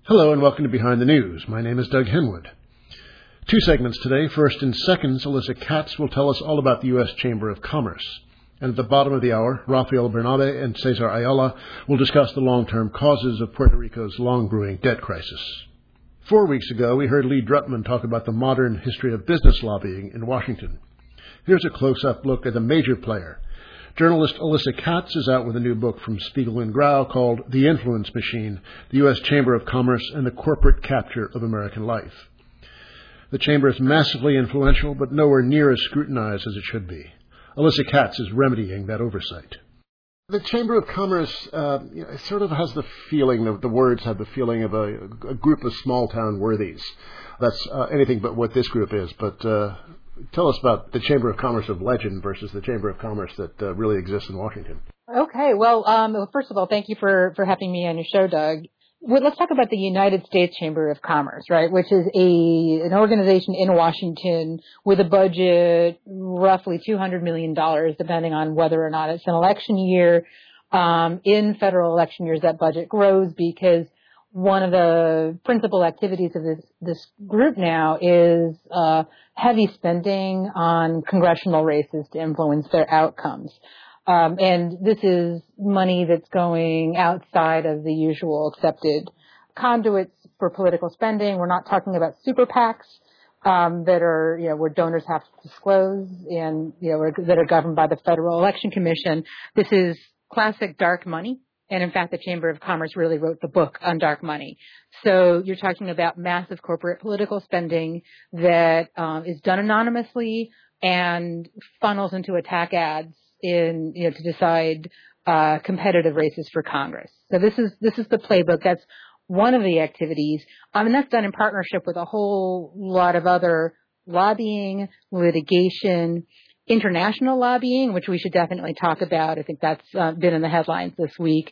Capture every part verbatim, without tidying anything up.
Hello and welcome to Behind the News. My name is Doug Henwood. Two segments today. First, in seconds, Alyssa Katz will tell us all about the U S Chamber of Commerce. And at the bottom of the hour, Rafael Bernabe and Cesar Ayala will discuss the long-term causes of Puerto Rico's long-brewing debt crisis. Four weeks ago, we heard Lee Drutman talk about the modern history of business lobbying in Washington. Here's a close-up look at a major player. Journalist Alyssa Katz is out with a new book from Spiegel and Grau called The Influence Machine, the U S Chamber of Commerce and the Corporate Capture of American Life. The Chamber is massively influential, but nowhere near as scrutinized as it should be. Alyssa Katz is remedying that oversight. The Chamber of Commerce uh, you know, sort of has the feeling, of, the words have the feeling of a, a group of small-town worthies. That's uh, anything but what this group is, but uh, tell us about the Chamber of Commerce of legend versus the Chamber of Commerce that uh, really exists in Washington. Okay. Well, um, first of all, thank you for, for having me on your show, Doug. Well, let's talk about the United States Chamber of Commerce, right, which is a an organization in Washington with a budget roughly two hundred million dollars, depending on whether or not it's an election year. Um, in federal election years, that budget grows because one of the principal activities of this, this group now is uh, heavy spending on congressional races to influence their outcomes. Um, and this is money that's going outside of the usual accepted conduits for political spending. We're not talking about super PACs um, that are, you know, where donors have to disclose and, you know, that are governed by the Federal Election Commission. This is classic dark money. And in fact, the Chamber of Commerce really wrote the book on dark money. So you're talking about massive corporate political spending that um, is done anonymously and funnels into attack ads in, you know, to decide uh, competitive races for Congress. So this is this is the playbook. That's one of the activities. Um, and that's done in partnership with a whole lot of other lobbying, litigation, international lobbying, which we should definitely talk about. I think that's uh, been in the headlines this week,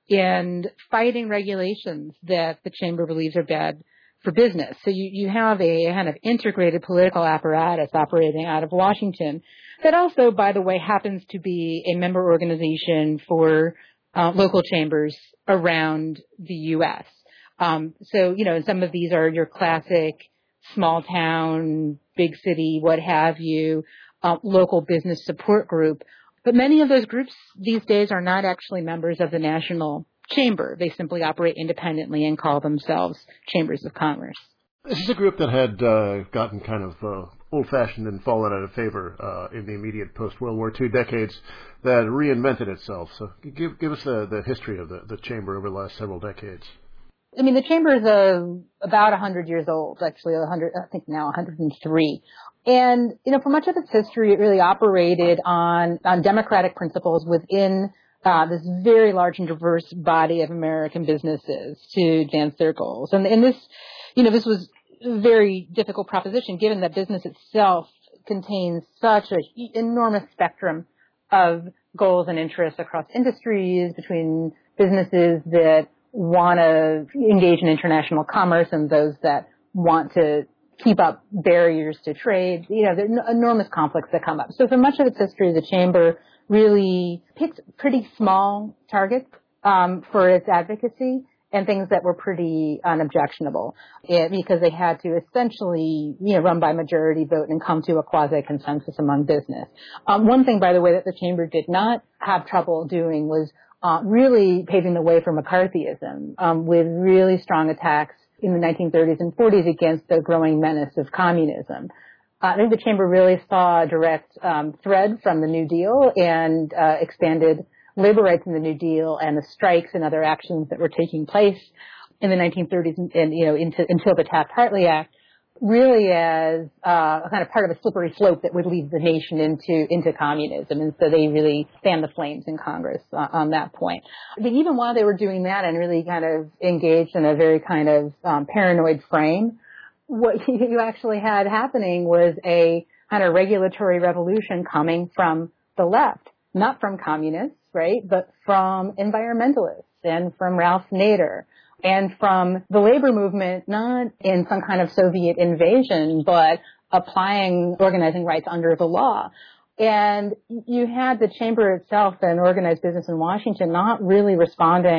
and fighting regulations that the Chamber believes are bad for business. So you, you have a kind of integrated political apparatus operating out of Washington that also, by the way, happens to be a member organization for uh, local chambers around the U S. Um, so, you know, some of these are your classic small town, big city, what have you, uh, local business support group. But many of those groups these days are not actually members of the National Chamber. They simply operate independently and call themselves Chambers of Commerce. This is a group that had uh, gotten kind of uh, old-fashioned and fallen out of favor uh, in the immediate post-World War Two decades that reinvented itself. So give give us the, the history of the, the Chamber over the last several decades. I mean, the Chamber is uh, about one hundred years old, actually, one hundred, I think now one hundred three. And, you know, for much of its history, it really operated on, on democratic principles within uh, this very large and diverse body of American businesses to advance their goals. And, and this, you know, this was a very difficult proposition, given that business itself contains such an enormous spectrum of goals and interests across industries, between businesses that want to engage in international commerce and those that want to keep up barriers to trade. You know, there are enormous conflicts that come up. So for much of its history, the Chamber really picked pretty small targets um, for its advocacy and things that were pretty unobjectionable, it, because they had to essentially, you know, run by majority vote and come to a quasi-consensus among business. Um, one thing, by the way, that the Chamber did not have trouble doing was uh, really paving the way for McCarthyism, um, with really strong attacks in the nineteen thirties and forties against the growing menace of communism. Uh, I think the Chamber really saw a direct um, thread from the New Deal and uh, expanded labor rights in the New Deal and the strikes and other actions that were taking place in the nineteen thirties and, and you know, into, until the Taft-Hartley Act, really as uh, a kind of part of a slippery slope that would lead the nation into into communism. And so they really fanned the flames in Congress uh, on that point. But even while they were doing that and really kind of engaged in a very kind of um, paranoid frame, what you actually had happening was a kind of regulatory revolution coming from the left, not from communists, right, but from environmentalists and from Ralph Nader and from the labor movement, not in some kind of Soviet invasion, but applying organizing rights under the law. And you had the Chamber itself and organized business in Washington not really responding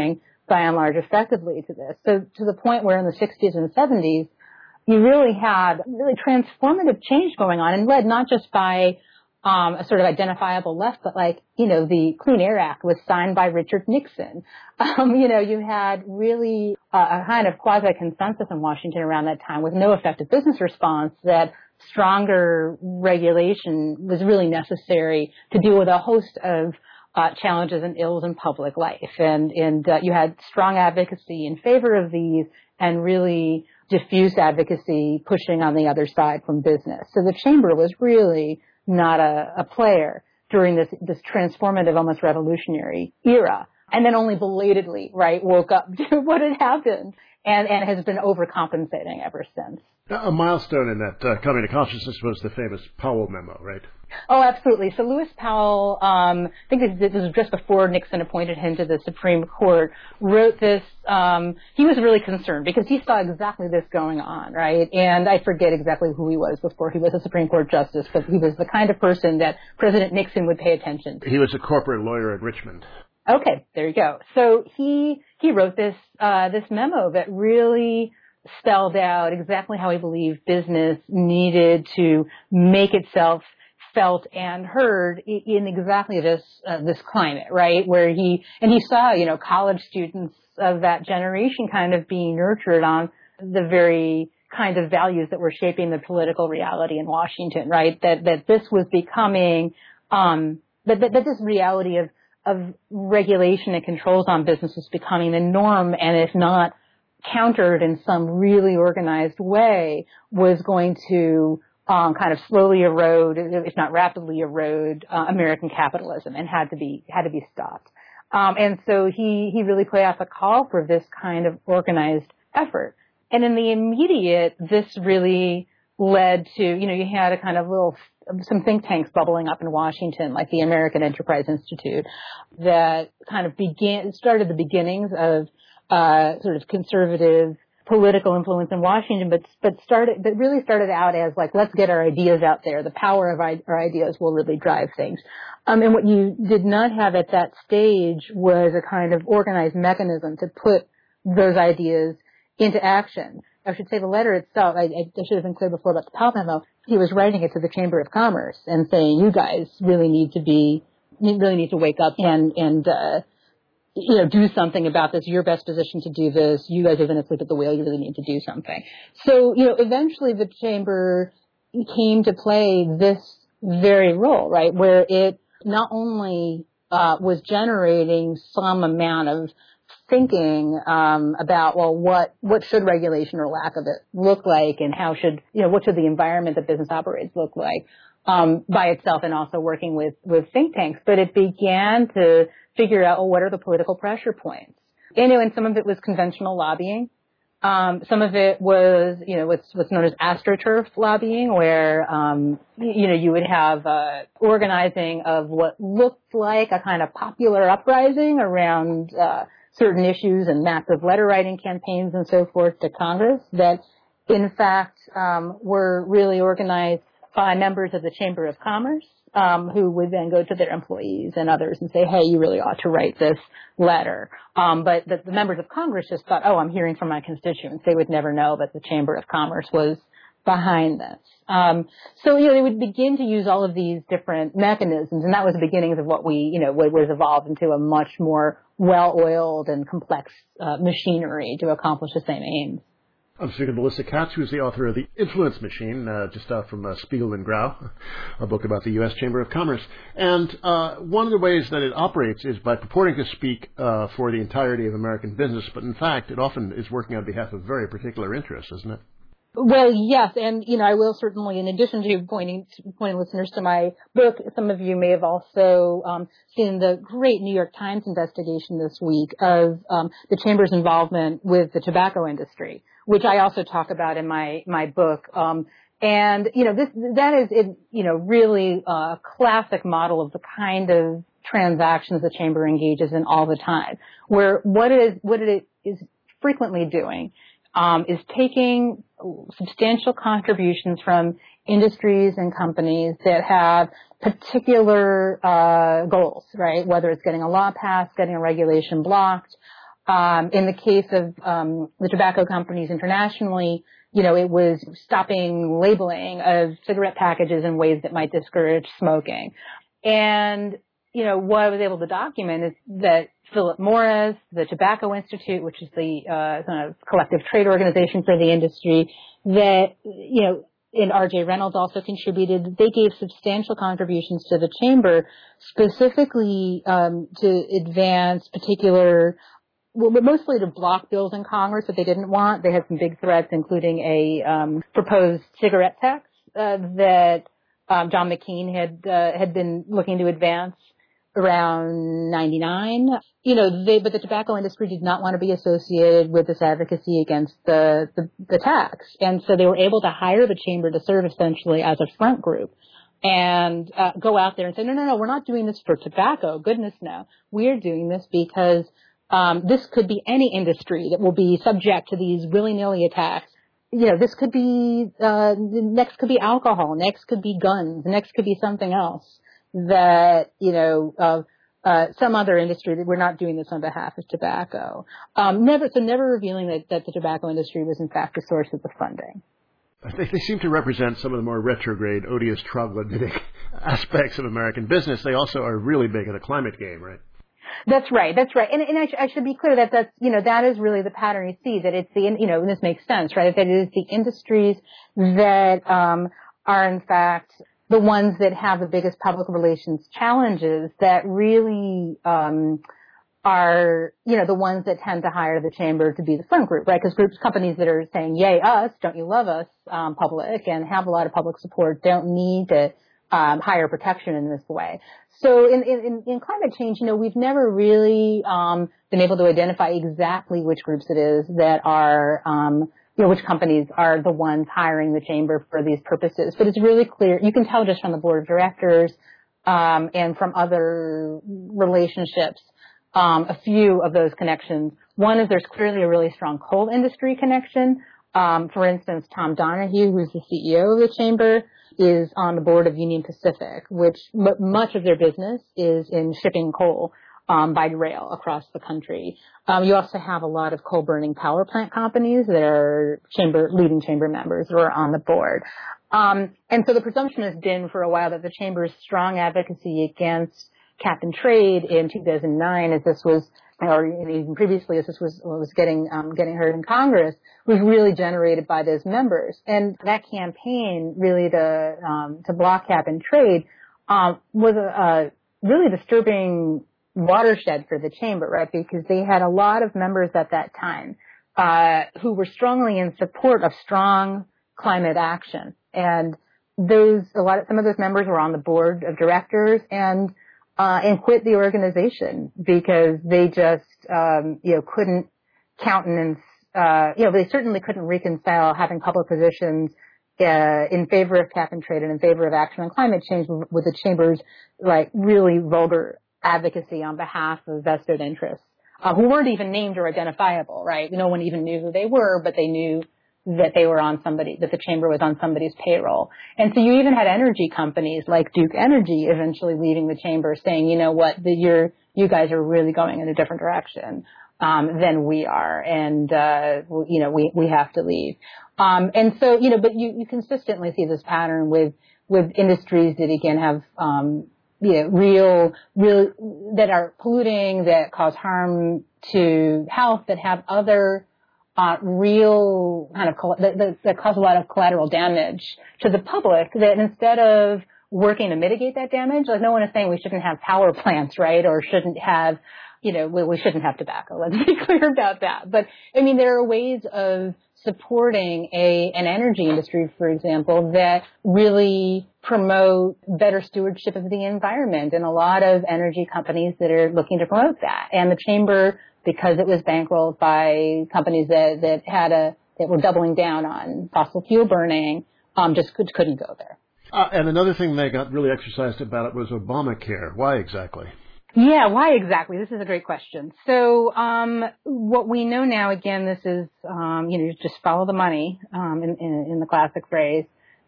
by and large, effectively to this. So to the point where in the sixties and seventies, you really had really transformative change going on, and led not just by um, a sort of identifiable left, but like, you know, the Clean Air Act was signed by Richard Nixon. Um, you know, you had really a, a kind of quasi-consensus in Washington around that time with no effective business response that stronger regulation was really necessary to deal with a host of uh, challenges and ills in public life. And, and uh, you had strong advocacy in favor of these and really diffuse advocacy pushing on the other side from business. So the chamber was really not a, a player during this, this transformative, almost revolutionary era. And then only belatedly, right, woke up to what had happened and, and has been overcompensating ever since. A milestone in that uh, coming to consciousness was the famous Powell memo, right? Oh, absolutely. So Lewis Powell, um, I think this, this was just before Nixon appointed him to the Supreme Court, wrote this. Um, he was really concerned because he saw exactly this going on, right? And I forget exactly who he was before he was a Supreme Court justice, but he was the kind of person that President Nixon would pay attention to. He was a corporate lawyer at Richmond. Okay, there you go. So he he wrote this uh, this memo that really spelled out exactly how he believed business needed to make itself felt and heard in exactly this uh, this climate, right? Where he and he saw, you know, college students of that generation kind of being nurtured on the very kind of values that were shaping the political reality in Washington, right? That that this was becoming um, that, that that this reality of of regulation and controls on business was becoming the norm, and if not countered in some really organized way, was going to um, kind of slowly erode, if not rapidly erode, uh, American capitalism, and had to be had to be stopped. Um, and so he he really put out the call for this kind of organized effort. And in the immediate, this really led to, you know, you had a kind of little some think tanks bubbling up in Washington, like the American Enterprise Institute, that kind of began started the beginnings of uh sort of conservative political influence in Washington, but but started but really started out as like, let's get our ideas out there. The power of our ideas will really drive things. Um, and what you did not have at that stage was a kind of organized mechanism to put those ideas into action. I should say the letter itself, I, I should have been clear before about the Powell memo. He was writing it to the Chamber of Commerce and saying, you guys really need to be, really need to wake up and, and, uh, you know, do something about this. You're best positioned to do this. You guys are going to sleep at the wheel. You really need to do something. So, you know, eventually the Chamber came to play this very role, right, where it not only uh, was generating some amount of thinking um, about, well, what what should regulation or lack of it look like, and how should, you know, what should the environment that business operates look like um, by itself, and also working with, with think tanks. But it began to figure out, well, what are the political pressure points? You know, and some of it was conventional lobbying. Um, some of it was, you know, what's, what's known as AstroTurf lobbying, where, um, you know, you would have uh, organizing of what looked like a kind of popular uprising around uh, certain issues and massive letter writing campaigns and so forth to Congress that, in fact, um, were really organized by members of the Chamber of Commerce, um, who would then go to their employees and others and say, hey, you really ought to write this letter. Um, but the, the members of Congress just thought, oh, I'm hearing from my constituents. They would never know that the Chamber of Commerce was behind this. Um, so, you know, they would begin to use all of these different mechanisms, and that was the beginnings of what we, you know, what was evolved into a much more well-oiled and complex uh, machinery to accomplish the same aims. I'm speaking to Melissa Katz, who's the author of The Influence Machine, uh, just out from uh, Spiegel and Grau, a book about the U S Chamber of Commerce. And uh, one of the ways that it operates is by purporting to speak uh, for the entirety of American business, but in fact, it often is working on behalf of very particular interests, isn't it? Well, yes, and, you know, I will certainly, in addition to pointing, pointing listeners to my book, some of you may have also um, seen the great New York Times investigation this week of um, the Chamber's involvement with the tobacco industry, which I also talk about in my, my book. Um, and, you know, this, that is, it, you know, really a classic model of the kind of transactions the Chamber engages in all the time, where what it is, what it is frequently doing Um, is taking substantial contributions from industries and companies that have particular uh, goals, right? Whether it's getting a law passed, getting a regulation blocked, Um, in the case of um, the tobacco companies internationally, you know, it was stopping labeling of cigarette packages in ways that might discourage smoking. And, you know, what I was able to document is that Philip Morris, the Tobacco Institute, which is the uh, kind of collective trade organization for the industry, that, you know, and R J Reynolds also contributed. They gave substantial contributions to the chamber, specifically um, to advance particular, well, but mostly to block bills in Congress that they didn't want. They had some big threats, including a um, proposed cigarette tax uh, that um, John McCain had uh, had been looking to advance around ninety-nine. You know, they, but the tobacco industry did not want to be associated with this advocacy against the, the, the tax. And so they were able to hire the chamber to serve essentially as a front group and uh, go out there and say, no, no, no, we're not doing this for tobacco. Goodness no. We're doing this because um, this could be any industry that will be subject to these willy-nilly attacks. You know, this could be, uh, next could be alcohol, next could be guns, next could be something else that, you know, uh, uh, some other industry that we're not doing this on behalf of tobacco. Um, never, so never revealing that, that the tobacco industry was in fact the source of the funding. I think they seem to represent some of the more retrograde, odious, troglodytic aspects of American business. They also are really big in the climate game, right? That's right. That's right. And, and I, sh- I should be clear that that's, you know, that is really the pattern you see, that it's the, you know, and this makes sense, right? That it is the industries that, um, are in fact the ones that have the biggest public relations challenges that really, um, are, you know, the ones that tend to hire the chamber to be the front group, right? Because groups, companies that are saying, yay, us, don't you love us, um, public, and have a lot of public support don't need to, um, hire protection in this way. So in, in, in climate change, you know, we've never really, um, been able to identify exactly which groups it is that are, um, you know, which companies are the ones hiring the chamber for these purposes. But it's really clear. You can tell just from the board of directors, um, and from other relationships, um, a few of those connections. One is there's clearly a really strong coal industry connection. Um, for instance, Tom Donahue, who's the C E O of the chamber, is on the board of Union Pacific, which m- much of their business is in shipping coal um, by rail across the country. Um, you also have a lot of coal-burning power plant companies that are chamber leading chamber members who are on the board. Um, and so the presumption has been for a while that the chamber's strong advocacy against cap and trade in two thousand nine, as this was, or even previously as this was was getting um, getting heard in Congress, was really generated by those members. And that campaign, really to um, to block cap and trade, um, was a, a really disturbing watershed for the chamber, right? Because they had a lot of members at that time uh, who were strongly in support of strong climate action, and those a lot of some of those members were on the board of directors and. Uh, and quit the organization because they just, um, you know, couldn't countenance, uh, you know, they certainly couldn't reconcile having public positions, uh, in favor of cap and trade and in favor of action on climate change with, with the chamber's, like, really vulgar advocacy on behalf of vested interests, uh, who weren't even named or identifiable, right? No one even knew who they were, but they knew that they were on somebody, that the chamber was on somebody's payroll. And so you even had energy companies like Duke Energy eventually leaving the chamber saying, you know what, the, you're, you guys are really going in a different direction, um, than we are. And, uh, you know, we, we have to leave. Um, and so, you know, but you, you consistently see this pattern with, with industries that again have, um, you know, real, real, that are polluting, that cause harm to health, that have other Uh, real kind of, that, that, that cause a lot of collateral damage to the public, that instead of working to mitigate that damage, like no one is saying we shouldn't have power plants, right, or shouldn't have, you know, we, we shouldn't have tobacco, let's be clear about that. But, I mean, there are ways of supporting a, an energy industry, for example, that really promote better stewardship of the environment, and a lot of energy companies that are looking to promote that. And the chamber, because it was bankrolled by companies that, that had a, that were doubling down on fossil fuel burning, um, just could, couldn't go there. Uh, and another thing they got really exercised about it was Obamacare. Why exactly? Yeah, why exactly? This is a great question. So, um, what we know now, again, this is, um, you know, just follow the money, um, in, in, in the classic phrase.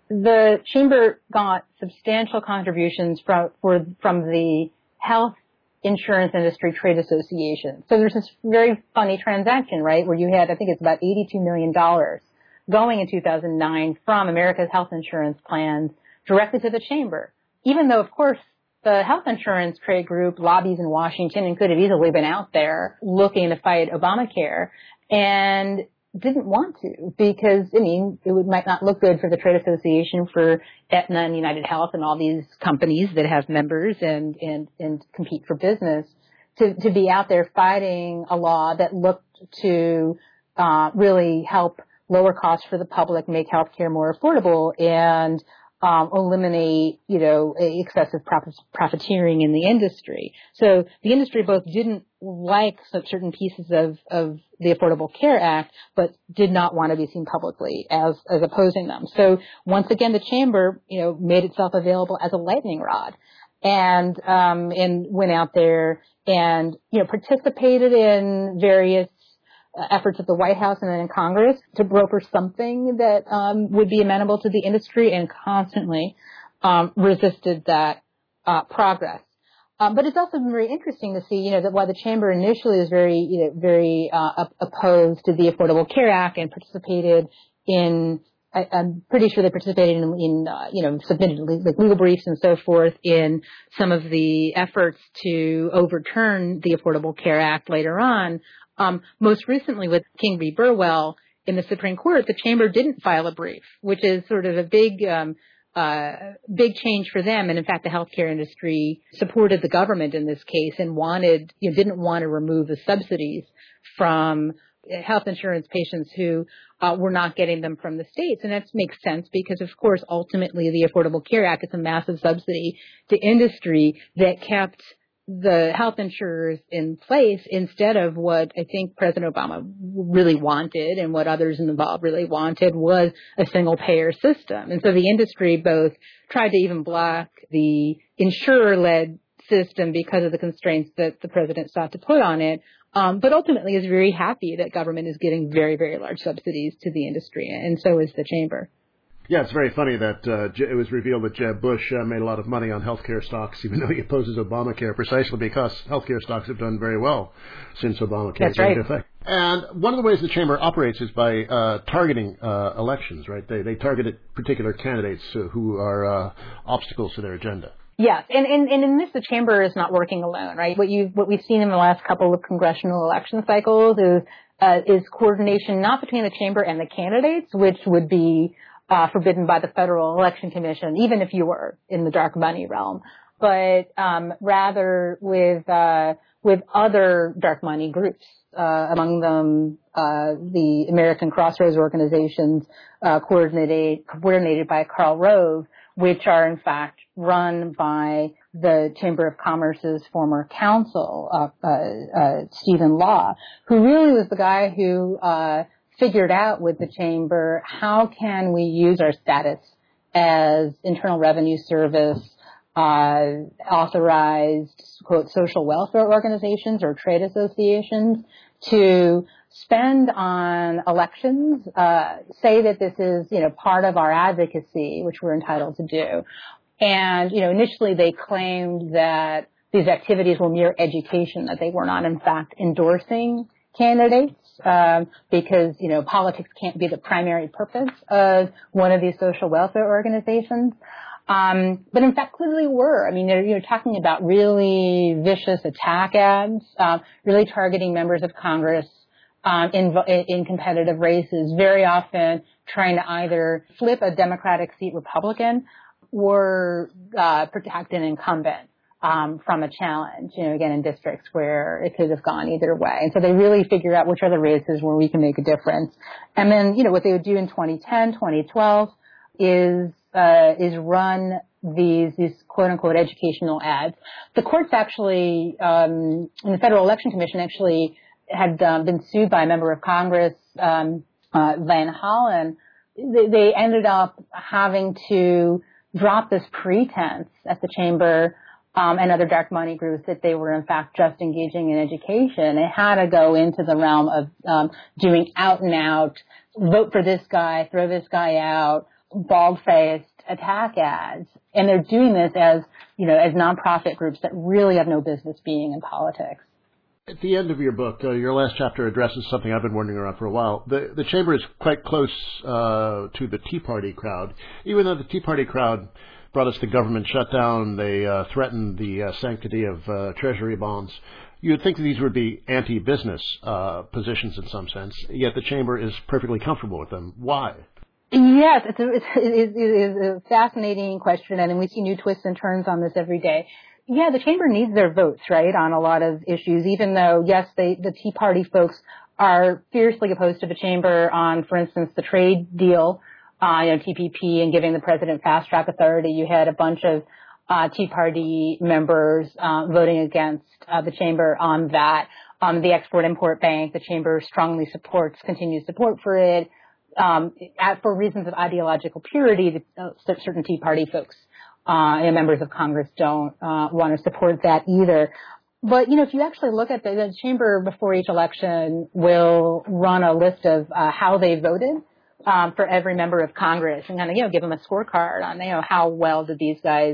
The chamber got substantial contributions from, for, from the health insurance industry trade associations. So there's this very funny transaction, right, where you had, I think it's about eighty-two million dollars going in two thousand nine from America's health insurance plans directly to the chamber, even though, of course, the health insurance trade group lobbies in Washington and could have easily been out there looking to fight Obamacare and didn't want to because, I mean, it would, might not look good for the trade association for Aetna and United Health and all these companies that have members and, and, and compete for business to, to be out there fighting a law that looked to uh, really help lower costs for the public, make healthcare more affordable, and Um, eliminate, you know, excessive profit, profiteering in the industry. So the industry both didn't like certain pieces of, of the Affordable Care Act, but did not want to be seen publicly as, as opposing them. So once again, the chamber, you know, made itself available as a lightning rod and, um, and went out there and, you know, participated in various Uh, efforts at the White House and then in Congress to broker something that um, would be amenable to the industry and constantly um, resisted that uh, progress. Um, but it's also been very interesting to see, you know, that while the chamber initially was very, you know, very uh, opposed to the Affordable Care Act and participated in, I, I'm pretty sure they participated in, in uh, you know, submitted like legal briefs and so forth in some of the efforts to overturn the Affordable Care Act later on. Um, most recently with King v. Burwell in the Supreme Court, the chamber didn't file a brief, which is sort of a big, um, uh, big change for them. And in fact, the healthcare industry supported the government in this case and wanted, you know, didn't want to remove the subsidies from health insurance patients who uh, were not getting them from the states. And that makes sense because, of course, ultimately the Affordable Care Act is a massive subsidy to industry that kept the health insurers in place instead of what I think President Obama really wanted and what others involved really wanted was a single payer system. And so the industry both tried to even block the insurer-led system because of the constraints that the president sought to put on it, um, but ultimately is very happy that government is getting very, very large subsidies to the industry, and so is the chamber. Yeah, it's very funny that uh, it was revealed that Jeb Bush uh, made a lot of money on healthcare stocks, even though he opposes Obamacare, precisely because healthcare stocks have done very well since Obamacare came into effect. And one of the ways the chamber operates is by uh, targeting uh, elections, right? They they target particular candidates uh, who are uh, obstacles to their agenda. Yes, and, and, and in this, the chamber is not working alone, right? What you what we've seen in the last couple of congressional election cycles is uh, is coordination not between the chamber and the candidates, which would be Uh, forbidden by the Federal Election Commission, even if you were in the dark money realm, but um, rather with uh, with other dark money groups, uh, among them uh, the American Crossroads organizations uh, coordinated coordinated by Karl Rove, which are in fact run by the Chamber of Commerce's former counsel, uh, uh, uh, Stephen Law, who really was the guy who uh, figured out with the chamber, how can we use our status as Internal Revenue Service uh, authorized, quote, social welfare organizations or trade associations to spend on elections, uh, say that this is, you know, part of our advocacy, which we're entitled to do. And, you know, initially they claimed that these activities were mere education, that they were not, in fact, endorsing candidates, um, because, you know, politics can't be the primary purpose of one of these social welfare organizations. Um, but in fact, clearly were. I mean, they're, you're talking about really vicious attack ads, uh, really targeting members of Congress, um, in, in competitive races, very often trying to either flip a Democratic seat Republican or, uh, protect an incumbent. Um, from a challenge, you know, again, in districts where it could have gone either way. And so they really figure out which are the races where we can make a difference. And then, you know, what they would do in twenty ten, twenty twelve is, uh, is run these, these quote unquote educational ads. The courts actually, um, and the Federal Election Commission actually had um, been sued by a member of Congress, um, uh, Van Hollen. They, they ended up having to drop this pretense at the chamber Um, and other dark money groups that they were in fact just engaging in education. It had to go into the realm of um, doing out and out, vote for this guy, throw this guy out, bald-faced attack ads. And they're doing this as, you know, as nonprofit groups that really have no business being in politics. At the end of your book, uh, your last chapter addresses something I've been wondering around for a while. The, the Chamber is quite close uh, to the Tea Party crowd. Even though the Tea Party crowd brought us the government shutdown, they uh, threatened the uh, sanctity of uh, Treasury bonds. You would think that these would be anti-business uh, positions in some sense, yet the Chamber is perfectly comfortable with them. Why? Yes, it's a, it's, it is a fascinating question, and we see new twists and turns on this every day. Yeah, the Chamber needs their votes, right, on a lot of issues, even though, yes, they, the Tea Party folks are fiercely opposed to the Chamber on, for instance, the trade deal, uh, you know, T P P, and giving the president fast-track authority. You had a bunch of uh, Tea Party members uh, voting against uh, the Chamber on that. Um, the Export-Import Bank, the Chamber strongly supports, continues support for it. Um, for reasons of ideological purity, the, uh, certain Tea Party folks Uh, and members of Congress don't uh, want to support that either. But, you know, if you actually look at the, the Chamber before each election will run a list of uh, how they voted um, for every member of Congress and kind of, you know, give them a scorecard on, you know, how well did these guys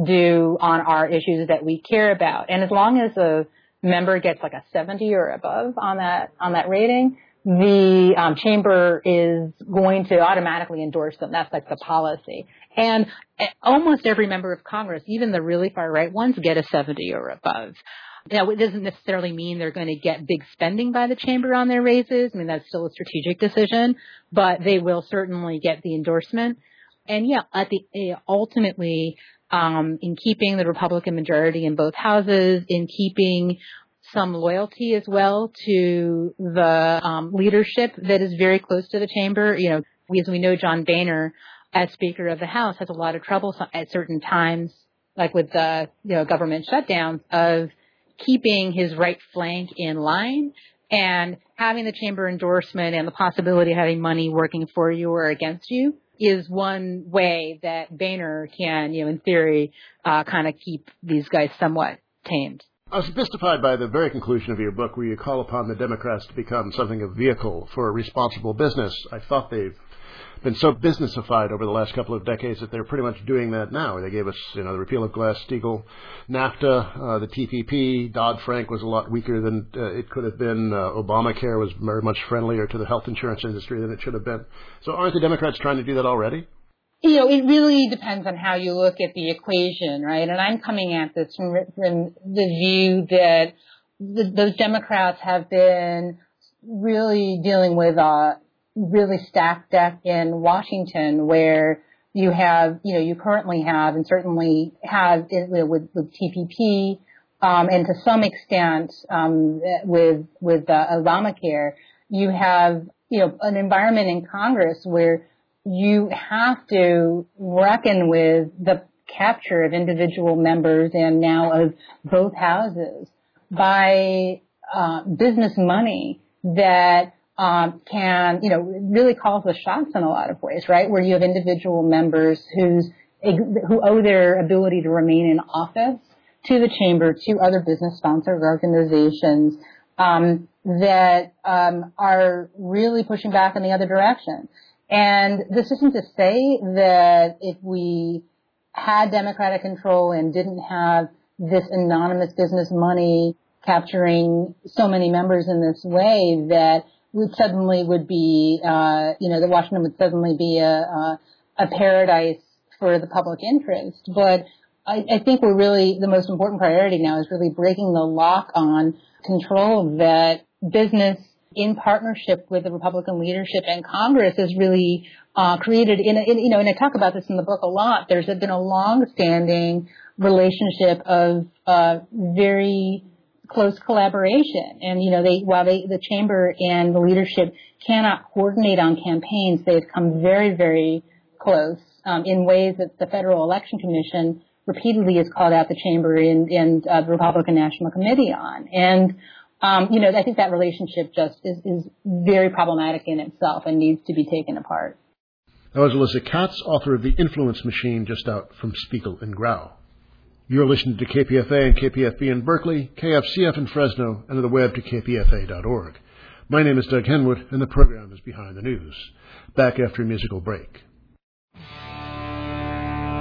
do on our issues that we care about. And as long as a member gets like a seventy or above on that on that rating, the um, Chamber is going to automatically endorse them. That's like the policy. And almost every member of Congress, even the really far right ones, get a seventy or above. Now, it doesn't necessarily mean they're going to get big spending by the Chamber on their raises. I mean, that's still a strategic decision, but they will certainly get the endorsement. And yeah, at the ultimately, um, in keeping the Republican majority in both houses, in keeping some loyalty as well to the um, leadership that is very close to the Chamber. You know, we, as we know, John Boehner, as Speaker of the House, has a lot of trouble at certain times, like with the you know government shutdowns, of keeping his right flank in line, and having the Chamber endorsement and the possibility of having money working for you or against you is one way that Boehner can, you know, in theory, uh, kind of keep these guys somewhat tamed. I was mystified by the very conclusion of your book where you call upon the Democrats to become something of a vehicle for a responsible business. I thought they've been so businessified over the last couple of decades that they're pretty much doing that now. They gave us, you know, the repeal of Glass-Steagall, NAFTA, uh, the T P P, Dodd-Frank was a lot weaker than uh, it could have been. Uh, Obamacare was very much friendlier to the health insurance industry than it should have been. So aren't the Democrats trying to do that already? You know, it really depends on how you look at the equation, right? And I'm coming at this from, from the view that the, those Democrats have been really dealing with a really stacked deck in Washington, where you have, you know, you currently have, and certainly have with, with T P P, um, and to some extent um, with with uh, Obamacare, you have, you know, an environment in Congress where you have to reckon with the capture of individual members and now of both houses by uh, business money that um, can, you know, really calls the shots in a lot of ways, right? Where you have individual members who's who owe their ability to remain in office to the Chamber, to other business sponsored organizations um, that um, are really pushing back in the other direction. And this isn't to say that if we had Democratic control and didn't have this anonymous business money capturing so many members in this way, that would suddenly would be, uh, you know, that Washington would suddenly be a, a, a paradise for the public interest. But I, I think we're really, the most important priority now is really breaking the lock on control that business in partnership with the Republican leadership and Congress has really uh, created, in, a, in, you know, and I talk about this in the book a lot, there's been a long-standing relationship of uh, very close collaboration. And, you know, they while they the Chamber and the leadership cannot coordinate on campaigns, they've come very, very close um, in ways that the Federal Election Commission repeatedly has called out the Chamber and, and uh, the Republican National Committee on. And Um, you know, I think that relationship just is, is very problematic in itself and needs to be taken apart. That was Alyssa Katz, author of The Influence Machine, just out from Spiegel and Grau. You're listening to K P F A and K P F B in Berkeley, K F C F in Fresno, and on the web to K P F A dot org. My name is Doug Henwood, and the program is Behind the News. Back after a musical break.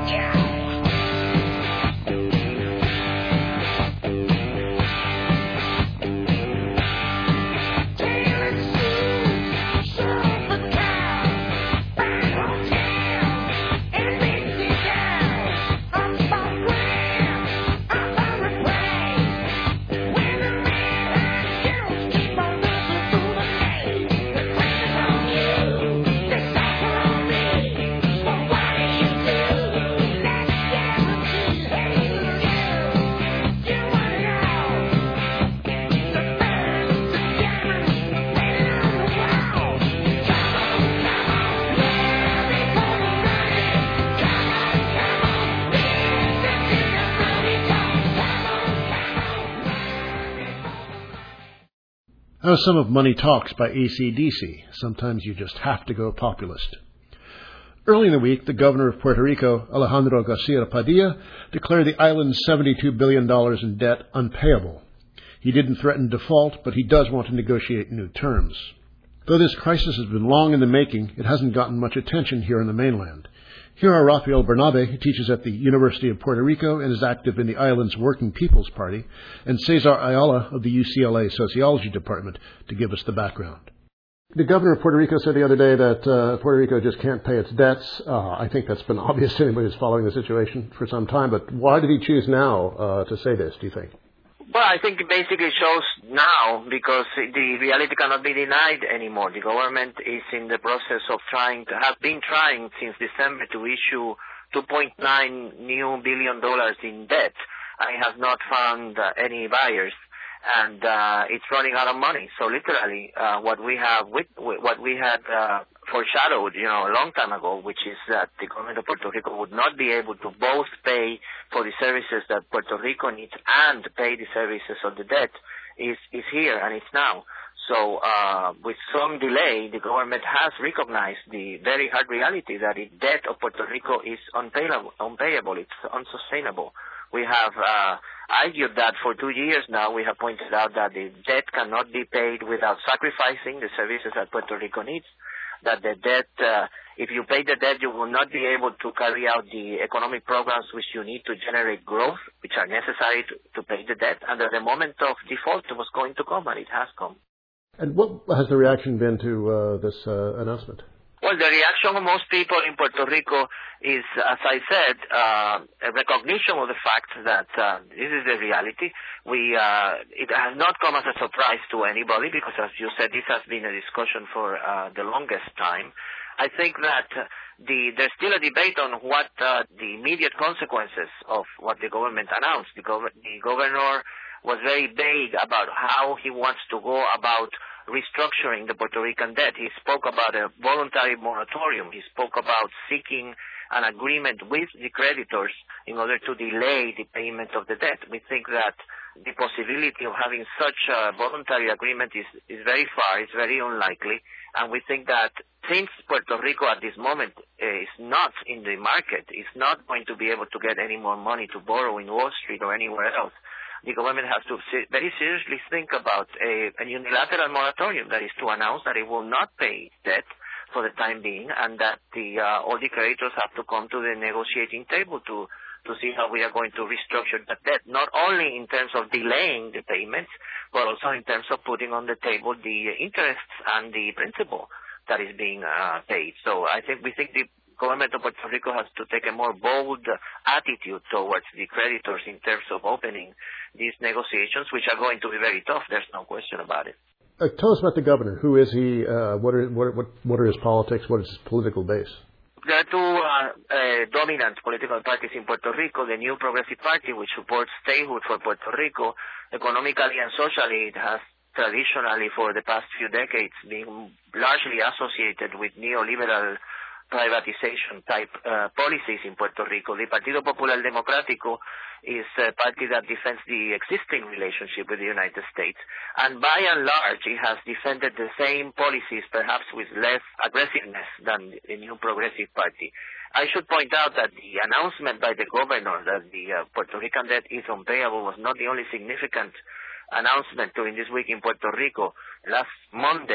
That was some of Money Talks by A C D C. Sometimes you just have to go populist. Early in the week, the governor of Puerto Rico, Alejandro Garcia Padilla, declared the island's seventy-two billion dollars in debt unpayable. He didn't threaten default, but he does want to negotiate new terms. Though this crisis has been long in the making, it hasn't gotten much attention here on the mainland. Here are Rafael Bernabe, who teaches at the University of Puerto Rico and is active in the island's Working People's Party, and Cesar Ayala of the U C L A Sociology Department to give us the background. The governor of Puerto Rico said the other day that uh, Puerto Rico just can't pay its debts. Uh, I think that's been obvious to anybody who's following the situation for some time, but why did he choose now uh, to say this, do you think? Well, I think it basically shows now because the reality cannot be denied anymore. The government is in the process of trying to, have been trying since December to issue two point nine new billion dollars in debt, and it has not found uh, any buyers, and uh, it's running out of money. So literally, uh, what we have, with, what we had uh, foreshadowed, you know, a long time ago, which is that the government of Puerto Rico would not be able to both pay for the services that Puerto Rico needs and pay the services of the debt, is is here, and it's now. So uh, with some delay, the government has recognized the very hard reality that the debt of Puerto Rico is unpayable, unpayable. It's unsustainable. We have uh, argued that for two years now. We have pointed out that the debt cannot be paid without sacrificing the services that Puerto Rico needs, that the debt, uh, if you pay the debt, you will not be able to carry out the economic programs which you need to generate growth, which are necessary to, to pay the debt, and that the moment of default was going to come, and it has come. And what has the reaction been to uh, this uh, announcement? Well, the reaction of most people in Puerto Rico is, as I said, uh, a recognition of the fact that uh, this is the reality. We, uh, it has not come as a surprise to anybody because, as you said, this has been a discussion for uh, the longest time. I think that the, there's still a debate on what uh, the immediate consequences of what the government announced. The, gov- the governor was very vague about how he wants to go about restructuring the Puerto Rican debt. He spoke about a voluntary moratorium. He spoke about seeking an agreement with the creditors in order to delay the payment of the debt. We think that the possibility of having such a voluntary agreement is, is very far, it's very unlikely, and we think that since Puerto Rico at this moment is not in the market, is not going to be able to get any more money to borrow in Wall Street or anywhere else, the government has to very seriously think about a, a unilateral moratorium, that is to announce that it will not pay debt for the time being, and that the uh, all the creditors have to come to the negotiating table to to see how we are going to restructure that debt, not only in terms of delaying the payments, but also in terms of putting on the table the interests and the principal that is being uh, paid. So I think we think the government of Puerto Rico has to take a more bold attitude towards the creditors in terms of opening these negotiations, which are going to be very tough. There's no question about it. Uh, tell us about the governor. Who is he? Uh, what are what, what what are his politics? What is his political base? There are two uh, uh, dominant political parties in Puerto Rico. The New Progressive Party, which supports statehood for Puerto Rico, economically and socially, it has traditionally for the past few decades been largely associated with neoliberal privatization type uh, policies in Puerto Rico. The Partido Popular Democrático is a party that defends the existing relationship with the United States, and by and large it has defended the same policies, perhaps with less aggressiveness than the New Progressive Party. I should point out that the announcement by the governor that the uh, Puerto Rican debt is unpayable was not the only significant announcement during this week in Puerto Rico. Last Monday,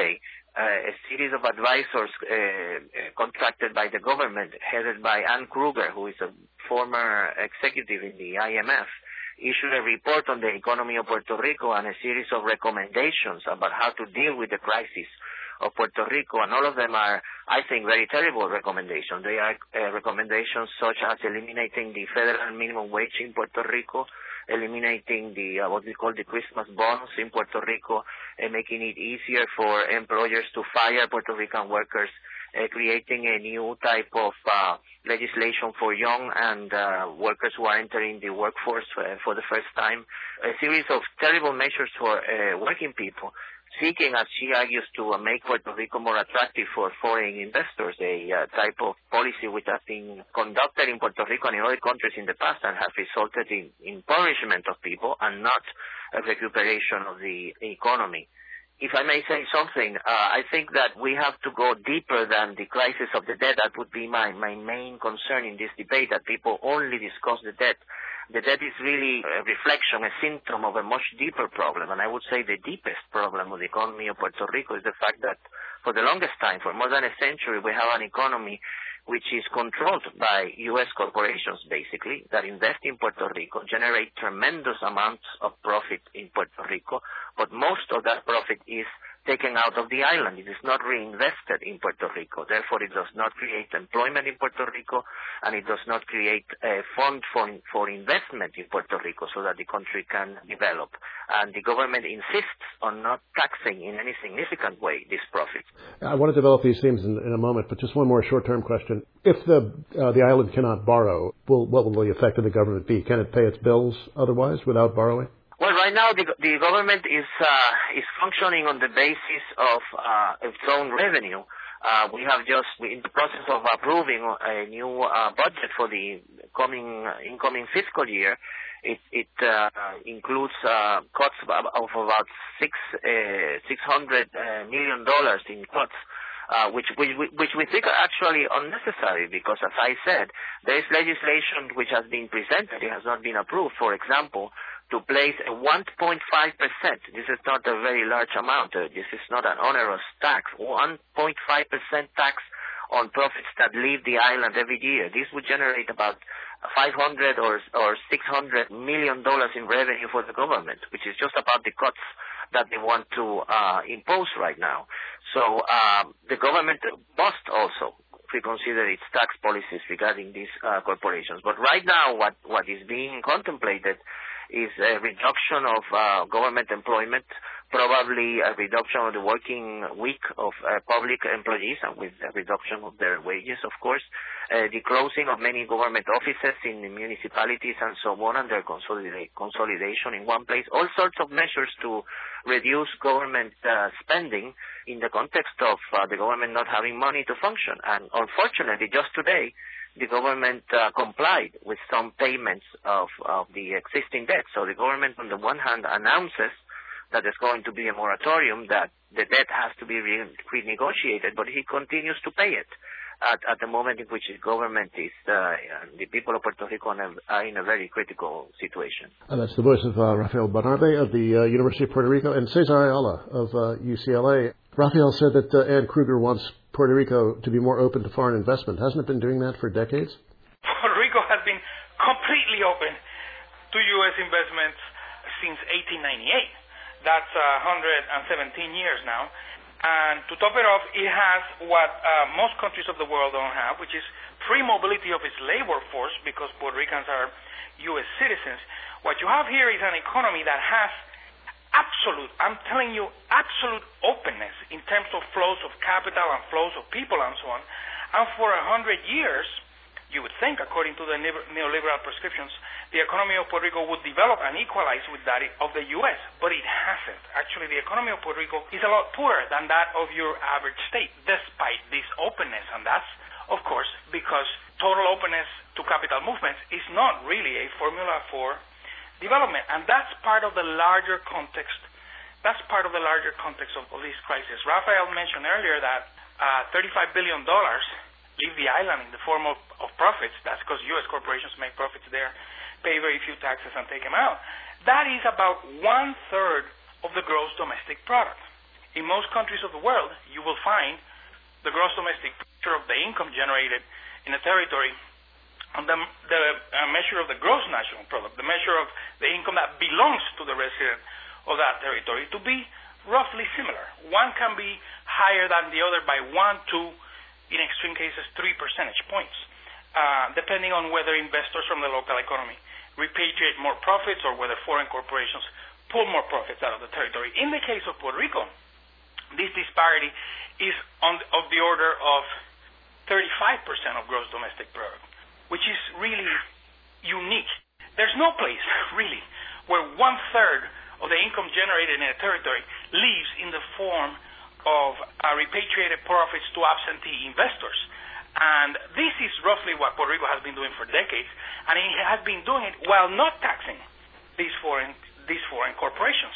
uh, a series of advisors uh, contracted by the government, headed by Anne Kruger, who is a former executive in the I M F, issued a report on the economy of Puerto Rico and a series of recommendations about how to deal with the crisis of Puerto Rico, and all of them are, I think, very terrible recommendations. They are uh, recommendations such as eliminating the federal minimum wage in Puerto Rico, eliminating the uh, what we call the Christmas bonus in Puerto Rico, and making it easier for employers to fire Puerto Rican workers, uh, creating a new type of uh, legislation for young and uh, workers who are entering the workforce uh, for the first time, a series of terrible measures for uh, working people, seeking, as she argues, to uh, make Puerto Rico more attractive for foreign investors, a uh, type of policy which has been conducted in Puerto Rico and in other countries in the past and has resulted in impoverishment of people and not a recuperation of the economy. If I may say something, uh, I think that we have to go deeper than the crisis of the debt. That would be my, my main concern in this debate, that people only discuss the debt. The debt is really a reflection, a symptom of a much deeper problem. And I would say the deepest problem of the economy of Puerto Rico is the fact that for the longest time, for more than a century, we have an economy which is controlled by U S corporations, basically, that invest in Puerto Rico, generate tremendous amounts of profit in Puerto Rico, but most of that profit is taken out of the island. It is not reinvested in Puerto Rico. Therefore, it does not create employment in Puerto Rico, and it does not create a fund for, for investment in Puerto Rico so that the country can develop. And the government insists on not taxing in any significant way this profit. I want to develop these themes in, in a moment, but just one more short-term question. If the uh, the island cannot borrow, will, what will the effect of the government be? Can it pay its bills otherwise without borrowing? Well, right now the, the government is uh, is functioning on the basis of uh, its own revenue. Uh, we have just we're in the process of approving a new uh, budget for the coming incoming fiscal year. It, it uh, includes uh, cuts of about six uh, six hundred uh, million dollars in cuts. Uh, which, which, which we think are actually unnecessary because, as I said, there is legislation which has been presented, it has not been approved, for example, to place a one point five percent. This is not a very large amount. Uh, this is not an onerous tax. one point five percent tax on profits that leave the island every year. This would generate about five hundred or, or six hundred million dollars in revenue for the government, which is just about the cuts that they want to uh, impose right now. So um, the government must also reconsider its tax policies regarding these uh, corporations. But right now, what, what is being contemplated is a reduction of uh, government employment, probably a reduction of the working week of uh, public employees, and with a reduction of their wages, of course, uh, the closing of many government offices in the municipalities and so on, and their consolida- consolidation in one place, all sorts of measures to reduce government uh, spending in the context of uh, the government not having money to function. And unfortunately, just today, the government uh, complied with some payments of, of the existing debt. So the government, on the one hand, announces that there's going to be a moratorium, that the debt has to be re- renegotiated, but he continues to pay it at, at the moment in which the government is, uh, the people of Puerto Rico are in a very critical situation. And that's the voice of uh, Rafael Bernabé of the uh, University of Puerto Rico and Cesar Ayala of uh, U C L A. Rafael said that uh, Anne Kruger wants Puerto Rico to be more open to foreign investment. Hasn't it been doing that for decades? Puerto Rico has been completely open to U S investments since eighteen ninety-eight. That's uh, one hundred seventeen years now. And to top it off, it has what uh, most countries of the world don't have, which is free mobility of its labor force, because Puerto Ricans are U S citizens. What you have here is an economy that has absolute, I'm telling you, absolute openness in terms of flows of capital and flows of people and so on. And for a hundred years, you would think, according to the neoliberal prescriptions, the economy of Puerto Rico would develop and equalize with that of the U S, but it hasn't. Actually, the economy of Puerto Rico is a lot poorer than that of your average state, despite this openness. And that's, of course, because total openness to capital movements is not really a formula for development. And that's part of the larger context. That's part of the larger context of, of this crisis. Rafael mentioned earlier that uh, thirty-five billion dollars leave the island in the form of, of profits. That's because U S corporations make profits there, pay very few taxes, and take them out. That is about one-third of the gross domestic product. in most countries of the world, you will find the gross domestic product of the income generated in a territory and the, the uh, measure of the gross national product, the measure of the income that belongs to the resident of that territory, to be roughly similar. One can be higher than the other by one, two, in extreme cases, three percentage points, uh, depending on whether investors from the local economy repatriate more profits or whether foreign corporations pull more profits out of the territory. In the case of Puerto Rico, this disparity is on, of the order of thirty-five percent of gross domestic product, which is really unique. There's no place, really, where one-third of the income generated in a territory leaves in the form of uh, repatriated profits to absentee investors. And this is roughly what Puerto Rico has been doing for decades, and it has been doing it while not taxing these foreign these foreign corporations.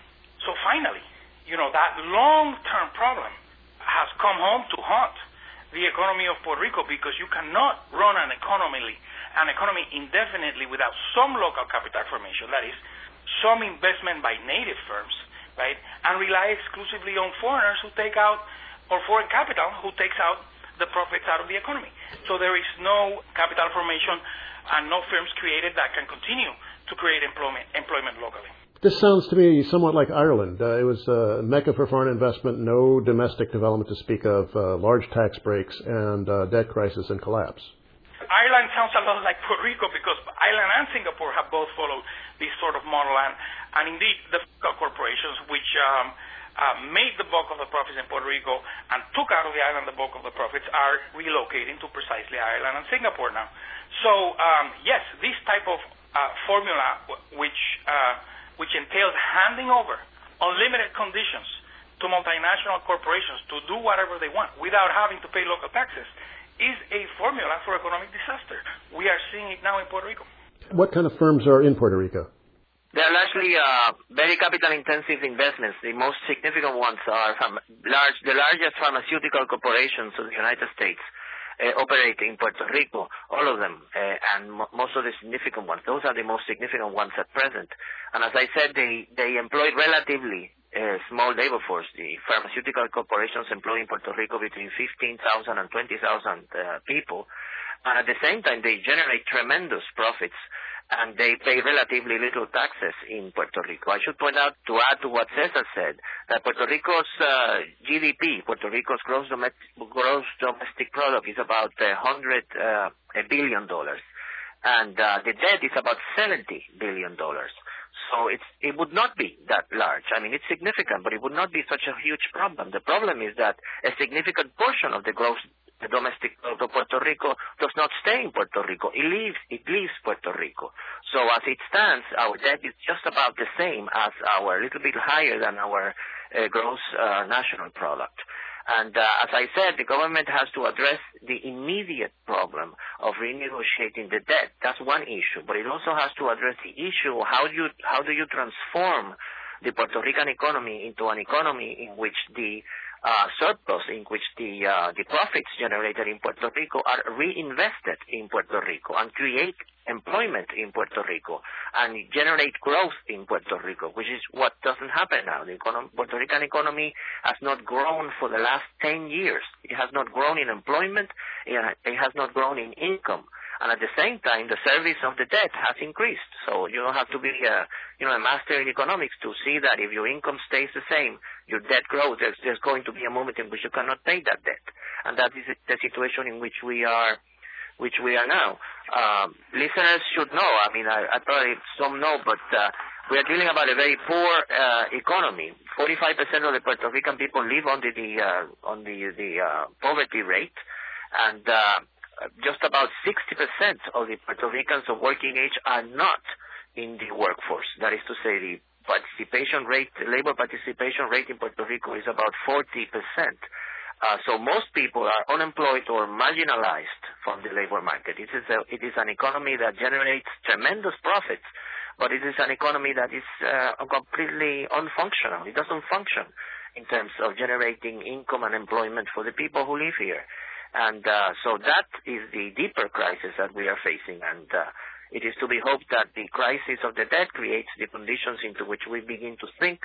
So finally, you know, that long-term problem has come home to haunt the economy of Puerto Rico, because you cannot run an economy, an economy indefinitely without some local capital formation, that is, some investment by native firms, right, and rely exclusively on foreigners who take out, or foreign capital who takes out the profits out of the economy. So there is no capital formation and no firms created that can continue to create employment, employment locally. This sounds to me somewhat like Ireland. Uh, it was a mecca for foreign investment, no domestic development to speak of, uh, large tax breaks, and uh, debt crisis and collapse. Ireland sounds a lot like Puerto Rico, because Ireland and Singapore have both followed this sort of model, and, and indeed the corporations which um, uh, made the bulk of the profits in Puerto Rico and took out of the island the bulk of the profits are relocating to precisely Ireland and Singapore now. So um, yes, this type of uh, formula, which uh, which entails handing over unlimited conditions to multinational corporations to do whatever they want without having to pay local taxes, is a formula for economic disaster. We are seeing it now in Puerto Rico. What kind of firms are in Puerto Rico? They are largely uh, very capital-intensive investments. The most significant ones are from large, the largest pharmaceutical corporations of the United States uh, operate in Puerto Rico, all of them, uh, and mo- most of the significant ones. Those are the most significant ones at present. And as I said, they, they employ relatively uh, small labor force. The pharmaceutical corporations employ in Puerto Rico between fifteen thousand and twenty thousand uh, people. And at the same time, they generate tremendous profits, and they pay relatively little taxes in Puerto Rico. I should point out, to add to what Cesar said, that Puerto Rico's uh, G D P, Puerto Rico's gross domestic, gross domestic product is about one hundred uh, billion dollars, and uh, the debt is about seventy billion dollars. So it's, it would not be that large. I mean, it's significant, but it would not be such a huge problem. The problem is that a significant portion of the gross the domestic product of Puerto Rico does not stay in Puerto Rico. It leaves, it leaves Puerto Rico. So as it stands, our debt is just about the same as our, a little bit higher than our uh, gross uh, national product. And uh, as I said, the government has to address the immediate problem of renegotiating the debt. That's one issue. But it also has to address the issue of how do you, how do you transform the Puerto Rican economy into an economy in which the Uh, surplus, in which the uh, the profits generated in Puerto Rico are reinvested in Puerto Rico and create employment in Puerto Rico and generate growth in Puerto Rico, which is what doesn't happen now. The economy, Puerto Rican economy has not grown for the last ten years. It has not grown in employment. It, it has not grown in income. And at the same time, the service of the debt has increased. So you don't have to be a, you know, a master in economics to see that if your income stays the same, your debt grows. There's, there's going to be a moment in which you cannot pay that debt. And that is the situation in which we are, which we are now. Um, listeners should know, I mean, I, I probably some know, but uh, we are dealing about a very poor uh, economy. forty-five percent of the Puerto Rican people live under the, uh, on the, the uh, poverty rate. And uh, just about sixty percent of the Puerto Ricans of working age are not in the workforce. That is to say, the participation rate, the labor participation rate in Puerto Rico is about forty percent. Uh, so most people are unemployed or marginalized from the labor market. It is, a, it is an economy that generates tremendous profits, but it is an economy that is uh, completely unfunctional. It doesn't function in terms of generating income and employment for the people who live here. And uh, so that is the deeper crisis that we are facing. And uh, it is to be hoped that the crisis of the debt creates the conditions into which we begin to think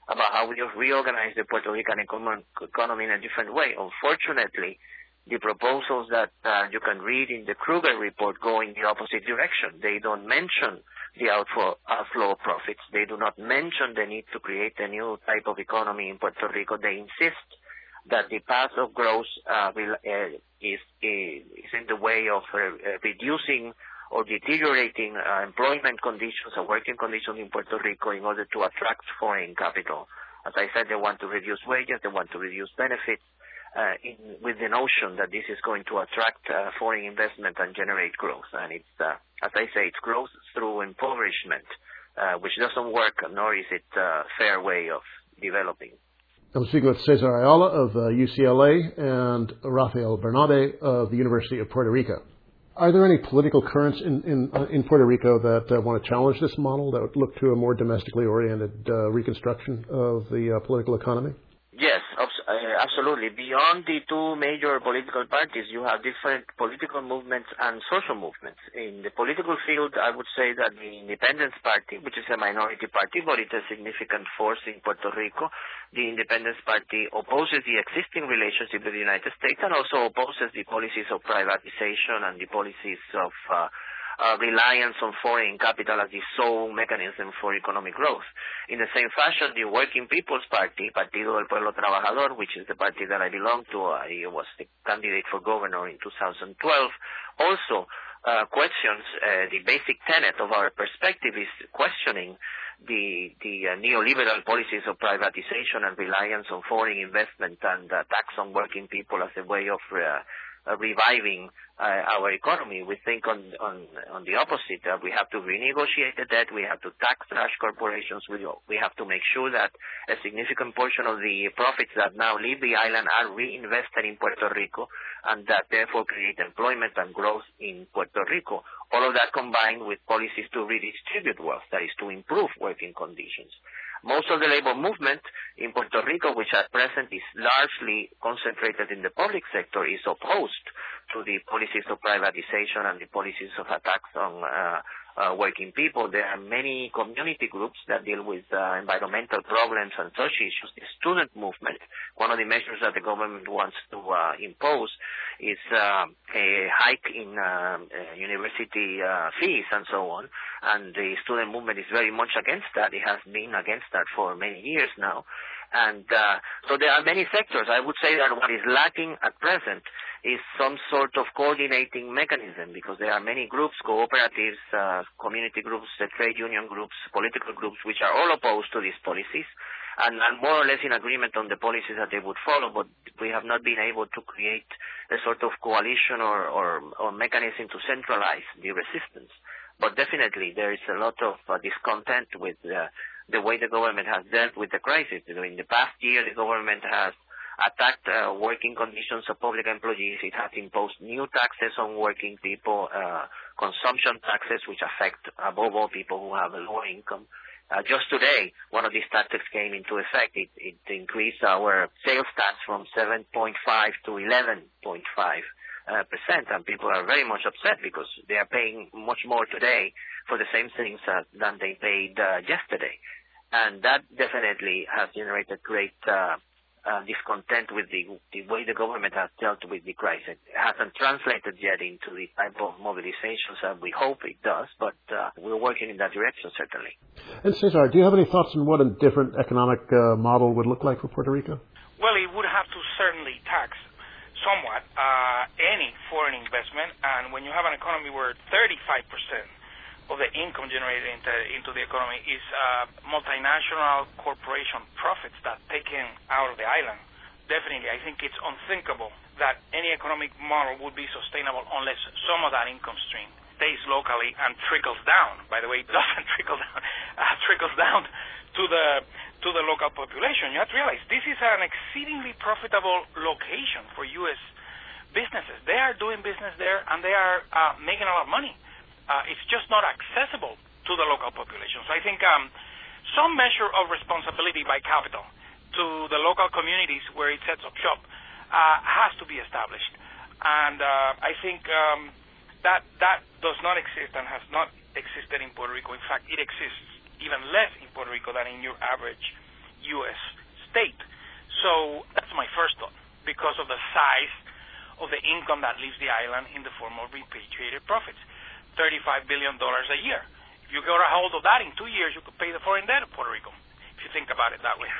about how we have reorganized the Puerto Rican economy in a different way. Unfortunately, the proposals that uh, you can read in the Kruger report go in the opposite direction. They don't mention the outflow, outflow of profits. They do not mention the need to create a new type of economy in Puerto Rico. They insist that the path of growth uh, will, uh, is, is in the way of uh, reducing or deteriorating uh, employment conditions or working conditions in Puerto Rico in order to attract foreign capital. As I said, they want to reduce wages, they want to reduce benefits, uh, in, with the notion that this is going to attract uh, foreign investment and generate growth. And it's, uh, as I say, it's growth through impoverishment, uh, which doesn't work, nor is it a fair way of developing. I'm speaking with Cesar Ayala of uh, U C L A and Rafael Bernabe of the University of Puerto Rico. Are there any political currents in in, uh, in Puerto Rico that uh, want to challenge this model, that would look to a more domestically oriented uh, reconstruction of the uh, political economy? Yes, absolutely. Beyond the two major political parties, you have different political movements and social movements. In the political field, I would say that the Independence Party, which is a minority party, but it's a significant force in Puerto Rico, the Independence Party opposes the existing relationship with the United States and also opposes the policies of privatization and the policies of uh, Uh, reliance on foreign capital as the sole mechanism for economic growth. In the same fashion, the Working People's Party, Partido del Pueblo Trabajador, which is the party that I belong to, I was the candidate for governor in two thousand twelve, also uh, questions uh, the basic tenet of our perspective is questioning the, the uh, neoliberal policies of privatization and reliance on foreign investment and uh, tax on working people as a way of uh, Uh, reviving uh, our economy. We think on on, on the opposite. Uh, we have to renegotiate the debt. We have to tax large corporations. We, we have to make sure that a significant portion of the profits that now leave the island are reinvested in Puerto Rico and that therefore create employment and growth in Puerto Rico. All of that combined with policies to redistribute wealth, that is to improve working conditions. Most of the labor movement in Puerto Rico, which at present is largely concentrated in the public sector, is opposed to the policies of privatization and the policies of attacks on uh, uh, working people. There are many community groups that deal with uh, environmental problems and such issues. The student movement, one of the measures that the government wants to uh, impose is uh, a hike in uh, uh, university uh, fees and so on. And the student movement is very much against that. It has been against that for many years now. And uh, so there are many sectors. I would say that what is lacking at present is some sort of coordinating mechanism, because there are many groups, cooperatives, uh, community groups, uh, trade union groups, political groups, which are all opposed to these policies and, and more or less in agreement on the policies that they would follow, but we have not been able to create a sort of coalition or, or, or mechanism to centralize the resistance. But definitely there is a lot of uh, discontent with uh, the way the government has dealt with the crisis. In the past year, the government has attacked uh, working conditions of public employees. It has imposed new taxes on working people, uh, consumption taxes, which affect above all people who have a lower income. Uh, just today, one of these taxes came into effect. It, it increased our sales tax from seven point five to eleven point five. Uh, percent, and people are very much upset because they are paying much more today for the same things uh, than they paid uh, yesterday. And that definitely has generated great uh, uh, discontent with the, the way the government has dealt with the crisis. It hasn't translated yet into the type of mobilizations that we hope it does, but uh, we're working in that direction, certainly. And Cesar, do you have any thoughts on what a different economic uh, model would look like for Puerto Rico? Well, it would have to certainly tax somewhat uh, any foreign investment, and when you have an economy where thirty-five percent of the income generated into, into the economy is uh, multinational corporation profits that taken out of the island, definitely I think it's unthinkable that any economic model would be sustainable unless some of that income stream stays locally and trickles down. By the way, it doesn't trickle down, uh, trickles down to the to the local population. You have to realize this is an exceedingly profitable location for U S businesses. They are doing business there and they are uh, making a lot of money. Uh, it's just not accessible to the local population. So I think um, some measure of responsibility by capital to the local communities where it sets up shop uh, has to be established. And uh, I think um, that that does not exist and has not existed in Puerto Rico. In fact, it exists even less in Puerto Rico than in your average U S state. So that's my first thought, because of the size of the income that leaves the island in the form of repatriated profits, thirty-five billion dollars a year. If you get a hold of that in two years, you could pay the foreign debt of Puerto Rico, if you think about it that way.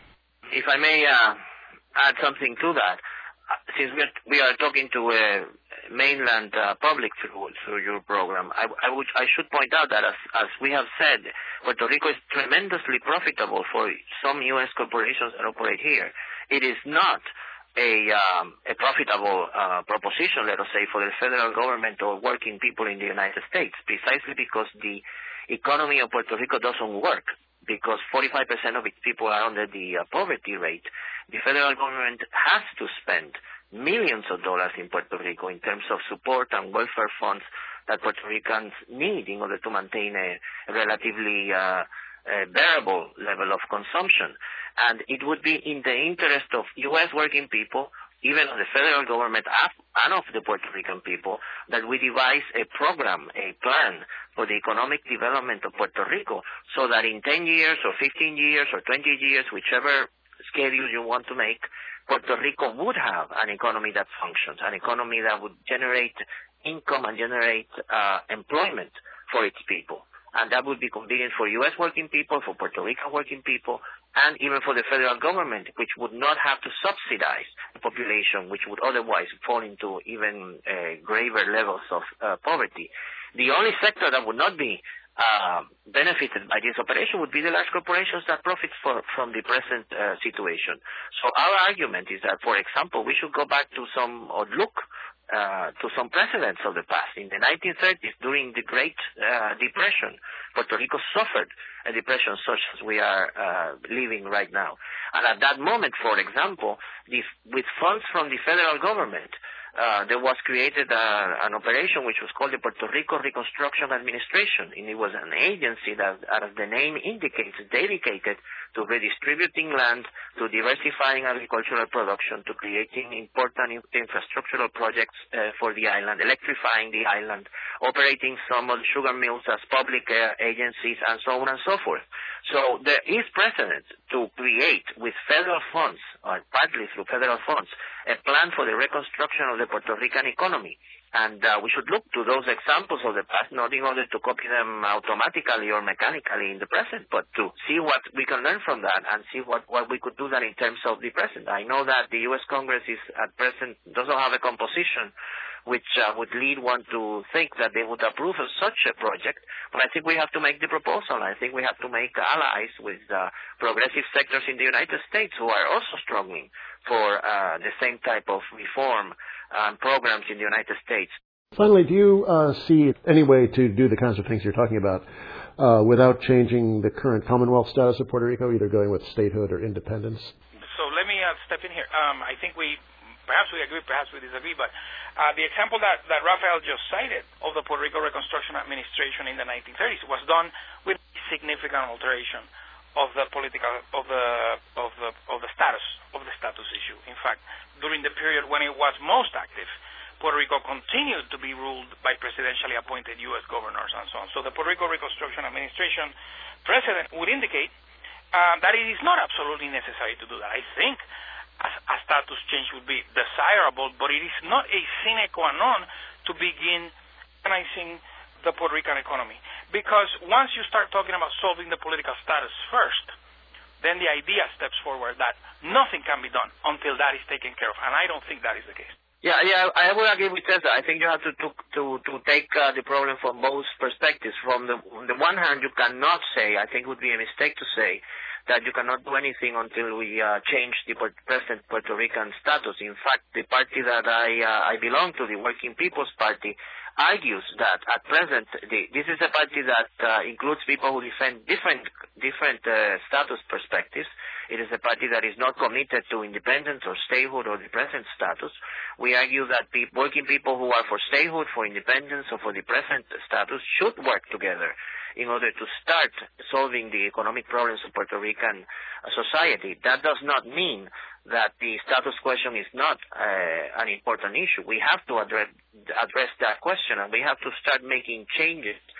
If I may uh, add something to that, since we are, we are talking to a mainland uh, public through, through your program, I, I, would, I should point out that as, as we have said, Puerto Rico is tremendously profitable for some U S corporations that operate here. It is not a, um, a profitable uh, proposition, let us say, for the federal government or working people in the United States, precisely because the economy of Puerto Rico doesn't work, because forty-five percent of its people are under the uh, poverty rate. The federal government has to spend millions of dollars in Puerto Rico in terms of support and welfare funds that Puerto Ricans need in order to maintain a, a relatively uh, a bearable level of consumption. And it would be in the interest of U S working people, even of the federal government and of the Puerto Rican people, that we devise a program, a plan for the economic development of Puerto Rico, so that in ten years or fifteen years or twenty years, whichever schedule you want to make, Puerto Rico would have an economy that functions, an economy that would generate income and generate uh, employment for its people. And that would be convenient for U S working people, for Puerto Rican working people, and even for the federal government, which would not have to subsidize the population, which would otherwise fall into even uh, graver levels of uh, poverty. The only sector that would not be uh, benefited by this operation would be the large corporations that profit for, from the present uh, situation. So our argument is that, for example, we should go back to some, or look Uh, to some precedents of the past. In the nineteen thirties, during the Great uh, Depression, Puerto Rico suffered a depression such as we are uh, living right now. And at that moment, for example, the, with funds from the federal government, uh, there was created uh, an operation which was called the Puerto Rico Reconstruction Administration, and it was an agency that, as the name indicates, dedicated to redistributing land, to diversifying agricultural production, to creating important infrastructural projects uh, for the island, electrifying the island, operating some of the sugar mills as public uh, agencies, and so on and so forth. So there is precedent to create with federal funds, or partly through federal funds, a plan for the reconstruction of the Puerto Rican economy. And uh, we should look to those examples of the past, not in order to copy them automatically or mechanically in the present, but to see what we can learn from that and see what, what we could do that in terms of the present. I know that the U S Congress is at present doesn't have a composition which uh, would lead one to think that they would approve of such a project, but I think we have to make the proposal. I think we have to make allies with uh, progressive sectors in the United States who are also struggling for uh, the same type of reform and programs in the United States. Finally, do you uh, see any way to do the kinds of things you're talking about uh, without changing the current Commonwealth status of Puerto Rico, either going with statehood or independence? So let me uh, step in here. Um, I think we, perhaps we agree, perhaps we disagree, but uh, the example that, that Rafael just cited of the Puerto Rico Reconstruction Administration in the nineteen thirties was done with significant alteration of the political of the of the of the status of the status issue. In fact, during the period when it was most active, Puerto Rico continued to be ruled by presidentially appointed U S governors and so on. So the Puerto Rico Reconstruction Administration precedent would indicate uh, that it is not absolutely necessary to do that. I think a, a status change would be desirable, but it is not a sine qua non to begin organizing the Puerto Rican economy. Because once you start talking about solving the political status first, then the idea steps forward that nothing can be done until that is taken care of. And I don't think that is the case. Yeah, yeah, I would agree with Cesar. I think you have to to to, to take uh, the problem from both perspectives. From the, on the one hand, you cannot say, I think it would be a mistake to say, that you cannot do anything until we uh, change the present Puerto Rican status. In fact, the party that I uh, I belong to, the Working People's Party, argues that at present, the, this is a party that uh, includes people who defend different different uh, status perspectives. It is a party that is not committed to independence or statehood or the present status. We argue that pe- working people who are for statehood, for independence, or for the present status should work together in order to start solving the economic problems of Puerto Rican society. That does not mean that the status question is not uh, an important issue. We have to address, address that question, and we have to start making changes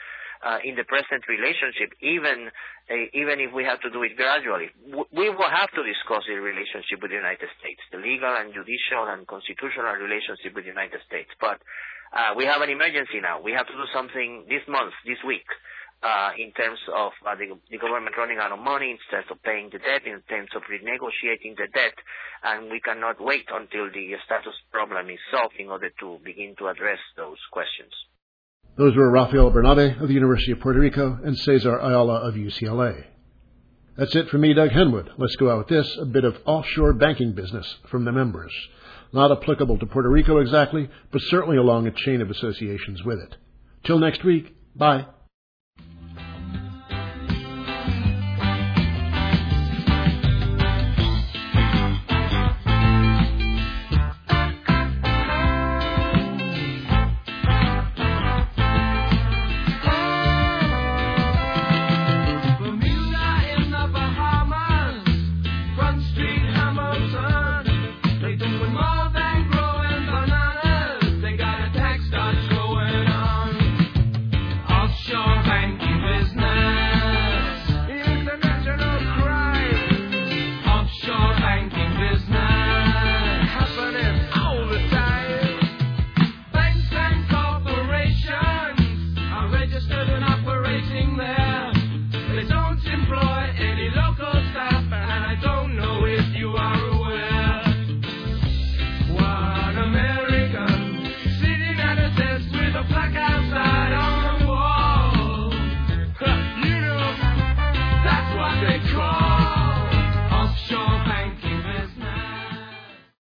uh, in the present relationship, even uh, even if we have to do it gradually. W- we will have to discuss the relationship with the United States, the legal and judicial and constitutional relationship with the United States. But uh, we have an emergency now. We have to do something this month, this week. Uh, in terms of uh, the, the government running out of money, in terms of paying the debt, in terms of renegotiating the debt, and we cannot wait until the status problem is solved in order to begin to address those questions. Those were Rafael Bernabe of the University of Puerto Rico and Cesar Ayala of U C L A. That's it for me, Doug Henwood. Let's go out with this, a bit of offshore banking business from the members. Not applicable to Puerto Rico exactly, but certainly along a chain of associations with it. Till next week, bye.